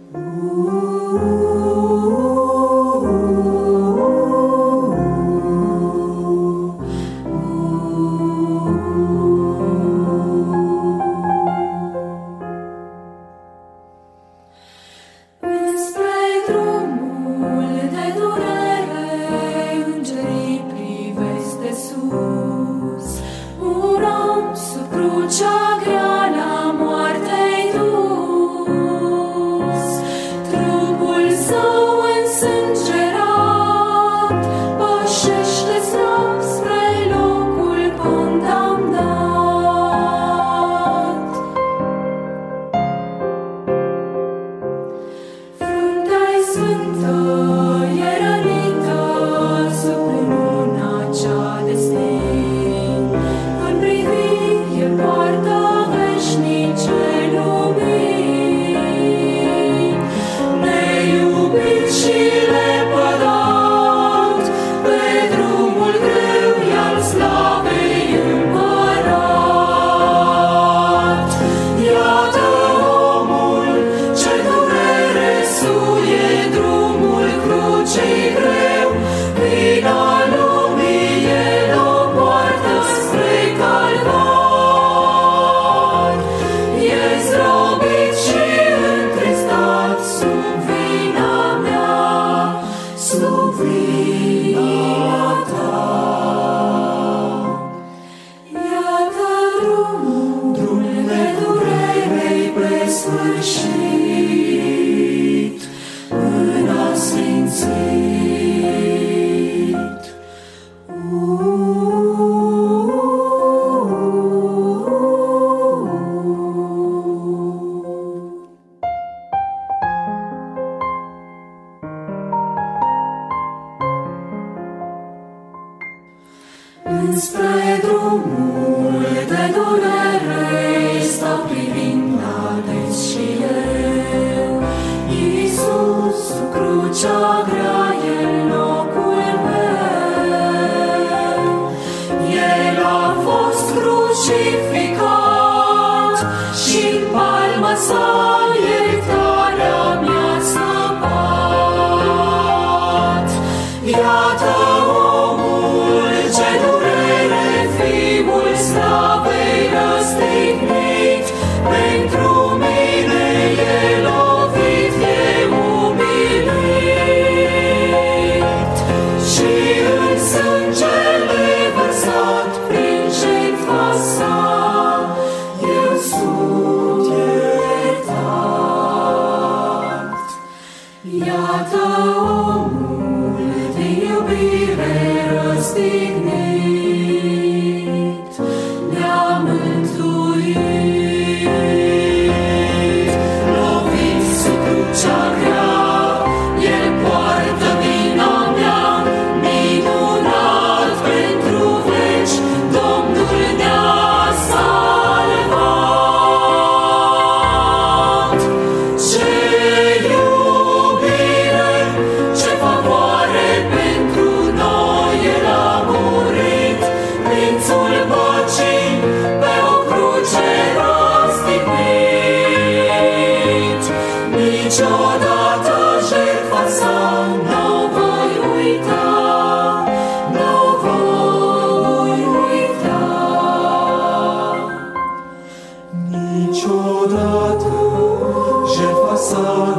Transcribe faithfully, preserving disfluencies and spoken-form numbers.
sfârșit în asfințit. Înspre drumul de durere stau privind ales și eu. Iisus, sub crucea grea, e locul meu. El a fost crucificat și-n palma sa iertarea mi-a săpat. Iată omul ce durere, fiul slavei răstignit, pentru mine e lovit, e umilit. Și în sângele vărsat prin jertfa sa, eu sunt iertat. Iată omul din iubire răstignit, ne-a mântuit. Lovit sub crucea grea, El poartă vina mea, minunat pentru veci, Domnul ne-a salvat. Ce iubire, ce favoare pentru noi, El a murit, Prințul păcii, pe o cruce răstignit. Niciodată jertfa sa n-o voi uita, n-o voi uita. Niciodată jertfa sa